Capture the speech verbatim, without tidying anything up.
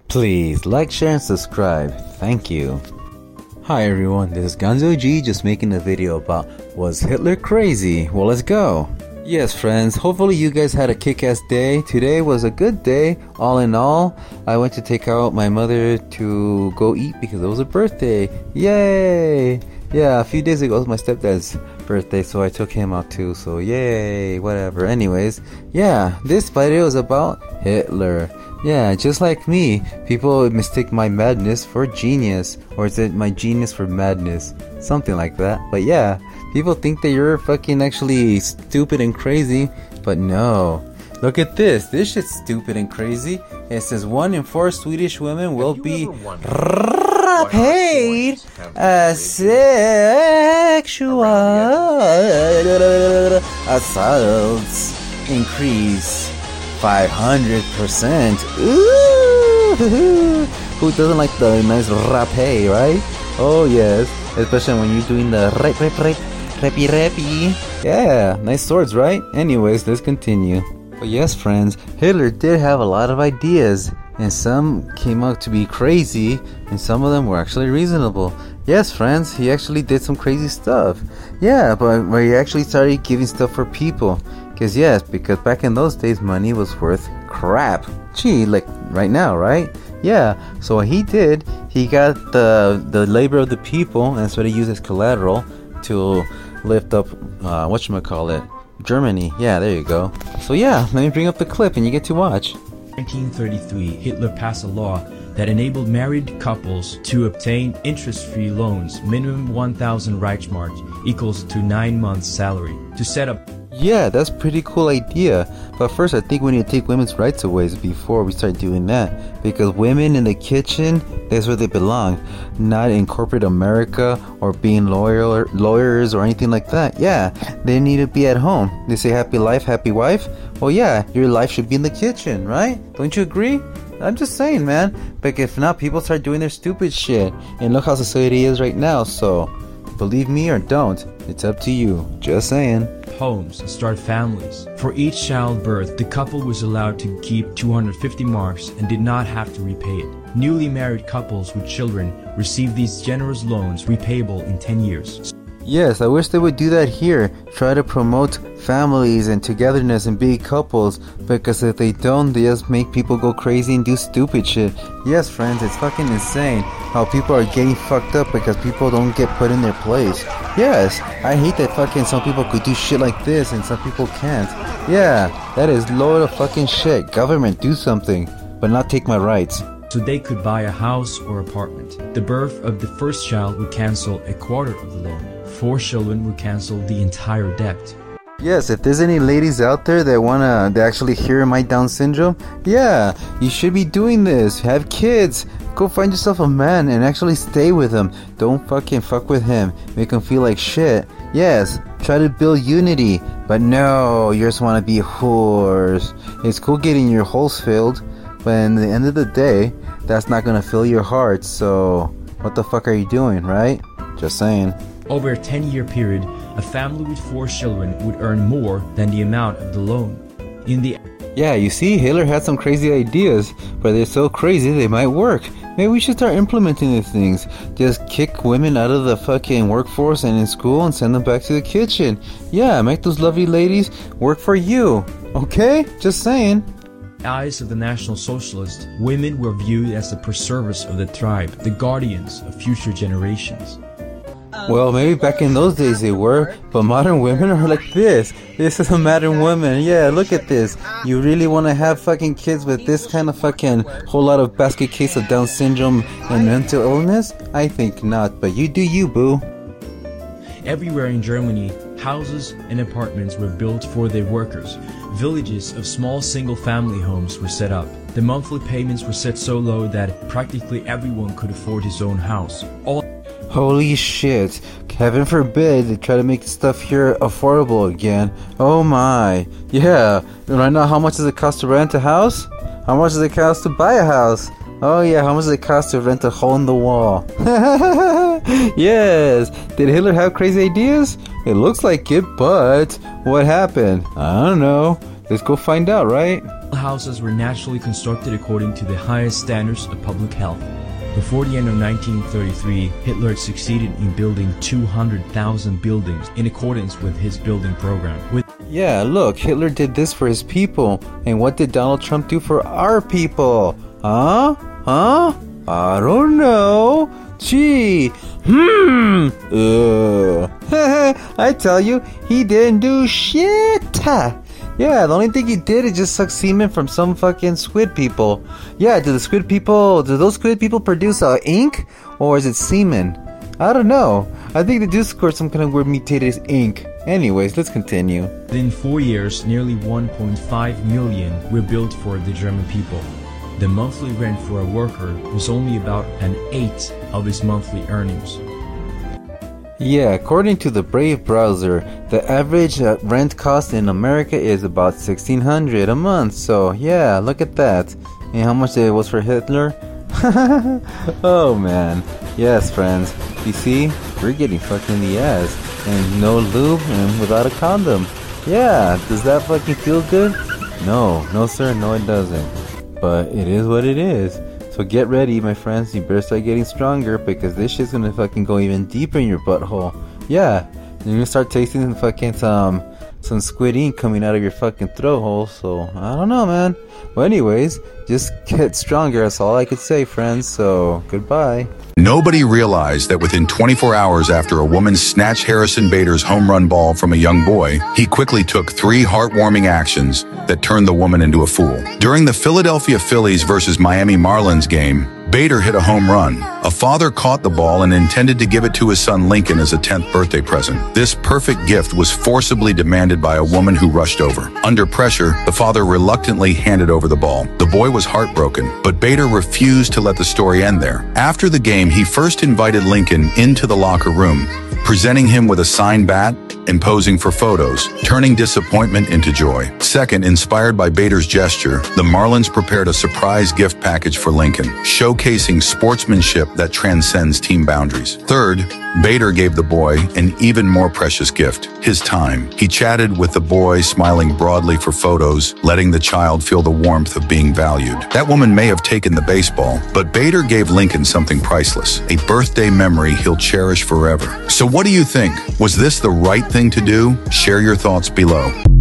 Please like, share, and subscribe. Thank you. Hi everyone, this is Gonzo G just making a video about was Hitler crazy? Well, let's go. Yes friends, hopefully you guys had a kick-ass day. Today was a good day. All in all, I went to take out my mother to go eat because it was her birthday. Yay! Yeah, a few days ago was my stepdad's birthday, so I took him out too, so yay, whatever. Anyways, yeah, this video is about Hitler. Yeah, just like me, people mistake my madness for genius, or is it my genius for madness? Something like that. But yeah, people think that you're fucking actually stupid and crazy, but no. Look at this, this shit's stupid and crazy. It says one in four Swedish women will be paid as sexual assaults increase five hundred percent. Ooh, who doesn't like the nice rapé, right? Oh yes, especially when you're doing the rap rap rap rappy rappy. Yeah, nice swords, right? Anyways, let's continue. But yes, friends, Hitler did have a lot of ideas, and some came out to be crazy, and some of them were actually reasonable. Yes, friends, he actually did some crazy stuff. Yeah, but where he actually started giving stuff for people. Because yes, because back in those days, money was worth crap. Gee, like right now, right? Yeah, so what he did, he got the the labor of the people, and that's what he used as collateral to lift up, uh, whatchamacallit, Germany. Yeah, there you go. So yeah, let me bring up the clip and you get to watch. nineteen thirty-three, Hitler passed a law that enabled married couples to obtain interest-free loans, minimum one thousand Reichsmark equals to nine months' salary, to set up. Yeah, that's a pretty cool idea. But first, I think we need to take women's rights away before we start doing that. Because women in the kitchen, that's where they belong. Not in corporate America or being lawyer, lawyers or anything like that. Yeah, they need to be at home. They say happy life, happy wife. Well, yeah, your life should be in the kitchen, right? Don't you agree? I'm just saying, man. But if not, people start doing their stupid shit. And look how society is right now, so believe me or don't. It's up to you. Just saying. Homes and start families. For each childbirth, the couple was allowed to keep two hundred fifty marks and did not have to repay it. Newly married couples with children received these generous loans repayable in ten years. Yes, I wish they would do that here. Try to promote families and togetherness and big couples, because if they don't, they just make people go crazy and do stupid shit. Yes, friends, it's fucking insane how people are getting fucked up because people don't get put in their place. Yes, I hate that fucking some people could do shit like this and some people can't. Yeah, that is load of fucking shit. Government, do something, but not take my rights. So they could buy a house or apartment. The birth of the first child would cancel a quarter of the loan. Four children would cancel the entire debt. Yes, if there's any ladies out there that wanna that actually hear my Down syndrome, yeah, you should be doing this. Have kids. Go find yourself a man and actually stay with him. Don't fucking fuck with him. Make him feel like shit. Yes, try to build unity. But no, you just wanna be whores. It's cool getting your holes filled, but in the end of the day, that's not gonna fill your heart. So what the fuck are you doing, right? Just saying. Over a ten-year period, a family with four children would earn more than the amount of the loan. In the Yeah, you see, Hitler had some crazy ideas, but they're so crazy they might work. Maybe we should start implementing these things. Just kick women out of the fucking workforce and in school and send them back to the kitchen. Yeah, make those lovely ladies work for you. Okay? Just saying. In the eyes of the National Socialists, women were viewed as the preservers of the tribe, the guardians of future generations. Well, maybe back in those days they were, but modern women are like this. This is a modern woman. Yeah, look at this. You really want to have fucking kids with this kind of fucking whole lot of basket case of Down syndrome and mental illness? I think not, but you do you, boo. Everywhere in Germany, houses and apartments were built for their workers. Villages of small single-family homes were set up. The monthly payments were set so low that practically everyone could afford his own house. All Holy shit. Heaven forbid they try to make stuff here affordable again. Oh my. Yeah. Right now, how much does it cost to rent a house? How much does it cost to buy a house? Oh yeah, how much does it cost to rent a hole in the wall? Yes. Did Hitler have crazy ideas? It looks like it, but what happened? I don't know. Let's go find out, right? houses were naturally constructed according to the highest standards of public health. Before the end of nineteen thirty-three, Hitler succeeded in building two hundred thousand buildings in accordance with his building program. With Yeah, look, Hitler did this for his people. And what did Donald Trump do for our people? Huh? Huh? I don't know. Gee. Hmm. Ugh. I tell you, he didn't do shit. Yeah, the only thing he did is just suck semen from some fucking squid people. Yeah, do the squid people, do those squid people produce uh, ink? Or is it semen? I don't know. I think they do squirt some kind of weird mutated ink. Anyways, let's continue. Within four years, nearly one point five million were built for the German people. The monthly rent for a worker was only about an eighth of his monthly earnings. Yeah, according to the Brave browser, the average uh, rent cost in America is about sixteen hundred dollars a month. So yeah, look at that. And how much it was for Hitler? Oh man. Yes, friends. You see, we're getting fucked in the ass. And no lube and without a condom. Yeah, does that fucking feel good? No, no sir, no it doesn't. But it is what it is. So get ready, my friends. You better start getting stronger because this shit's gonna fucking go even deeper in your butthole. Yeah, you're gonna start tasting fucking some some squid ink coming out of your fucking throat hole. So I don't know, man. Well, anyways, just get stronger. That's all I could say, friends. So goodbye. Nobody realized that within twenty-four hours after a woman snatched Harrison Bader's home run ball from a young boy, he quickly took three heartwarming actions that turned the woman into a fool. During the Philadelphia Phillies versus Miami Marlins game, Bader hit a home run. A father caught the ball and intended to give it to his son Lincoln as a tenth birthday present. This perfect gift was forcibly demanded by a woman who rushed over. Under pressure, the father reluctantly handed over the ball. The boy was heartbroken, but Bader refused to let the story end there. After the game, he first invited Lincoln into the locker room, presenting him with a signed bat and posing for photos, turning disappointment into joy. Second, inspired by Bader's gesture, the Marlins prepared a surprise gift package for Lincoln, showcasing sportsmanship that transcends team boundaries. Third, Bader gave the boy an even more precious gift, his time. He chatted with the boy, smiling broadly for photos, letting the child feel the warmth of being valued. That woman may have taken the baseball, but Bader gave Lincoln something priceless, a birthday memory he'll cherish forever. So what do you think? Was this the right thing to do? Share your thoughts below.